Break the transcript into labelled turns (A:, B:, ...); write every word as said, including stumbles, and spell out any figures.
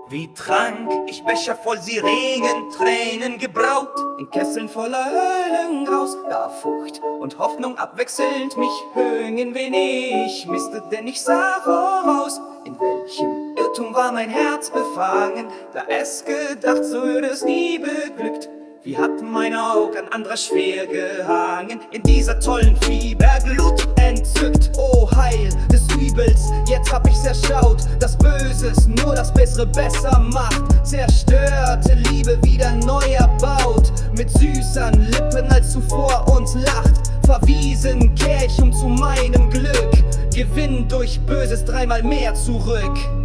A: Wie trank ich Becher voll Sirenen, Tränen gebraut, in Kesseln voller Höllengraus, da Furcht und Hoffnung abwechselnd mich höhnen, wen ich misste, denn ich sah voraus. In welchem Irrtum war mein Herz befangen, da es gedacht, so würde es nie beglückt. Wie hat mein Aug an anderer schwer gehangen, in dieser tollen Fieberglut entzückt. Oh Heil des Übels, jetzt hab ich's erschaut, dass Böses nur das Bessere besser macht. Zerstörte Liebe wieder neu erbaut, mit süßern Lippen als zuvor und lacht. Verwiesen kehr ich um zu meinem Glück, Gewinn durch Böses dreimal mehr zurück.